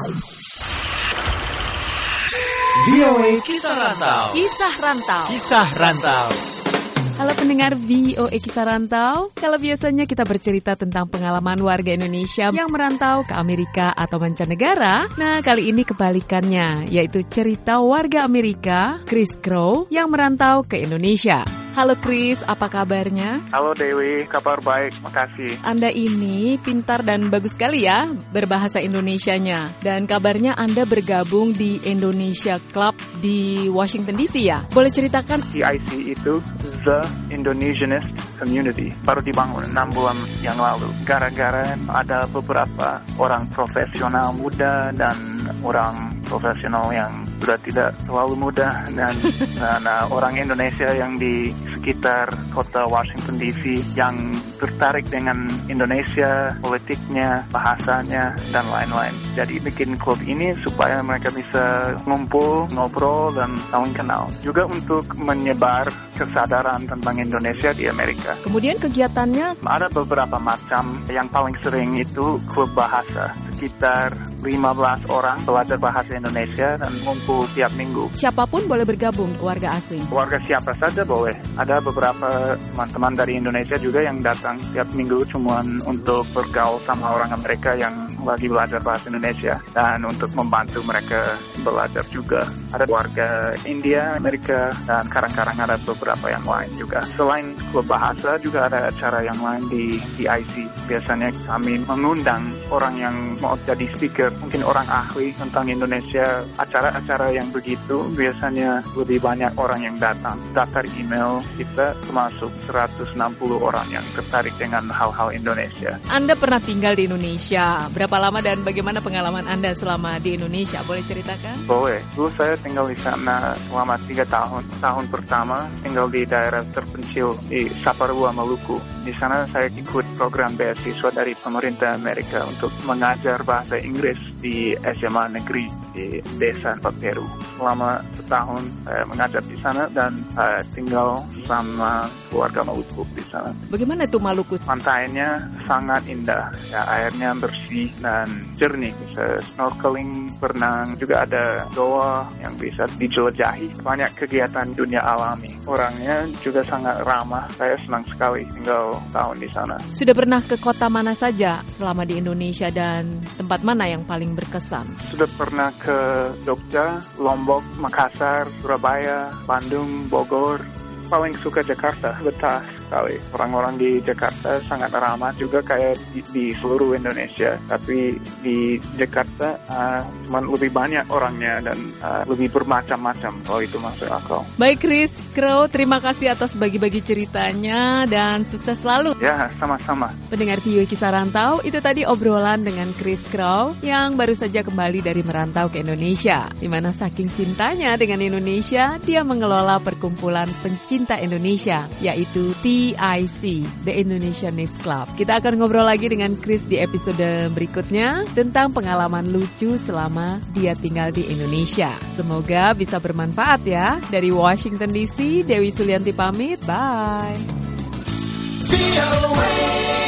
VOA Kisah Rantau. Kisah Rantau. Kisah Rantau. Halo pendengar VOA Kisah Rantau. Kalau biasanya kita bercerita tentang pengalaman warga Indonesia yang merantau ke Amerika atau mancanegara, nah kali ini kebalikannya, yaitu cerita warga Amerika, Chris Crow, yang merantau ke Indonesia. Halo Chris, apa kabarnya? Halo Dewi, kabar baik, makasih. Anda ini pintar dan bagus sekali ya berbahasa Indonesianya. Dan kabarnya Anda bergabung di Indonesia Club di Washington DC ya? Boleh ceritakan? TIC itu The Indonesianist Community, baru dibangun 6 bulan yang lalu. Gara-gara ada beberapa orang profesional muda dan orang profesional yang sudah tidak terlalu muda dan orang Indonesia yang di sekitar kota Washington DC yang tertarik dengan Indonesia, politiknya, bahasanya, dan lain-lain. Jadi bikin klub ini supaya mereka bisa ngumpul, ngobrol, dan saling kenal. Juga untuk menyebar kesadaran tentang Indonesia di Amerika. Kemudian kegiatannya? Ada beberapa macam. Yang paling sering itu klub bahasa. Sekitar 15 orang belajar bahasa Indonesia dan ngumpul tiap minggu. Siapapun boleh bergabung, warga asing? Warga siapa saja boleh. Ada beberapa teman-teman dari Indonesia juga yang datang tiap minggu cuma untuk bergaul sama orang Amerika yang lagi belajar bahasa Indonesia dan untuk membantu mereka belajar juga. Ada warga India, Amerika, dan kadang-kadang ada beberapa yang lain juga. Selain klub bahasa juga ada acara yang lain di IC. Biasanya kami mengundang orang yang mau jadi speaker, mungkin orang ahli tentang Indonesia. Acara-acara yang begitu biasanya lebih banyak orang yang datang. Daftar email kita termasuk 160 orang yang tertarik dengan hal-hal Indonesia. Anda pernah tinggal di Indonesia. Berapa lama dan bagaimana pengalaman Anda selama di Indonesia? Boleh ceritakan? Boleh. Dulu saya tinggal di sana selama 3 tahun. Tahun pertama tinggal di daerah terpencil di Saparua, Maluku. Di sana saya ikut program beasiswa dari pemerintah Amerika untuk mengajar bahasa Inggris di SMA negeri di desa Peru. Selama setahun saya mengajar di sana dan saya tinggal sama keluarga Maluku di sana. Bagaimana itu Maluku? Pantainya sangat indah, ya, airnya bersih dan jernih. Bisa snorkeling, berenang, juga ada goa yang bisa dijelajahi. Banyak kegiatan dunia alami. Orangnya juga sangat ramah. Saya senang sekali tinggal tahun di sana. Sudah pernah ke kota mana saja selama di Indonesia dan tempat mana yang paling berkesan? Sudah pernah ke Jogja, Lombok, Makassar, Surabaya, Bandung, Bogor. Paling suka Jakarta, betah sekali. Orang-orang di Jakarta sangat ramah juga kayak di seluruh Indonesia. Tapi di Jakarta cuma lebih banyak orangnya dan lebih bermacam-macam kalau itu masuk akal. Baik Chris Crow, terima kasih atas bagi-bagi ceritanya dan sukses selalu. Ya, sama-sama. Pendengar VOA Kisah Rantau, itu tadi obrolan dengan Chris Crow yang baru saja kembali dari merantau ke Indonesia. Di mana saking cintanya dengan Indonesia, dia mengelola perkumpulan pencinta Indonesia, yaitu TIC, The Indonesianist Club. Kita akan ngobrol lagi dengan Chris di episode berikutnya tentang pengalaman lucu selama dia tinggal di Indonesia. Semoga bisa bermanfaat ya. Dari Washington DC, Dewi Sulianti pamit. Bye.